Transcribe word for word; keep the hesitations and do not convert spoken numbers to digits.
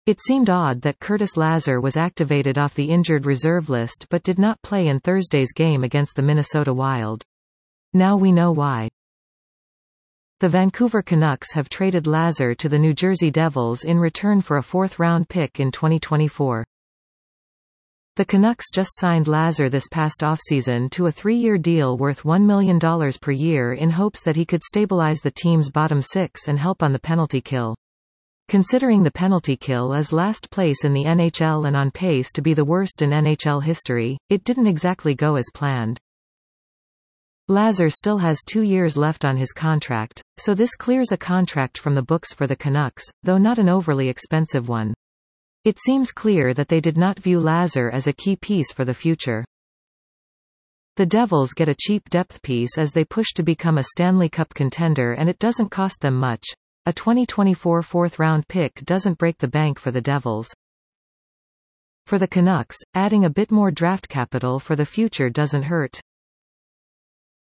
It seemed odd that Curtis Lazar was activated off the injured reserve list but did not play in Thursday's game against the Minnesota Wild. Now we know why. The Vancouver Canucks have traded Lazar to the New Jersey Devils in return for a fourth-round pick in twenty twenty-four. The Canucks just signed Lazar this past offseason to a three-year deal worth one million dollars per year in hopes that he could stabilize the team's bottom six and help on the penalty kill. Considering the penalty kill is last place in the N H L and on pace to be the worst in N H L history, it didn't exactly go as planned. Lazar still has two years left on his contract, so this clears a contract from the books for the Canucks, though not an overly expensive one. It seems clear that they did not view Lazar as a key piece for the future. The Devils get a cheap depth piece as they push to become a Stanley Cup contender, and it doesn't cost them much. A twenty twenty-four fourth-round pick doesn't break the bank for the Devils. For the Canucks, adding a bit more draft capital for the future doesn't hurt.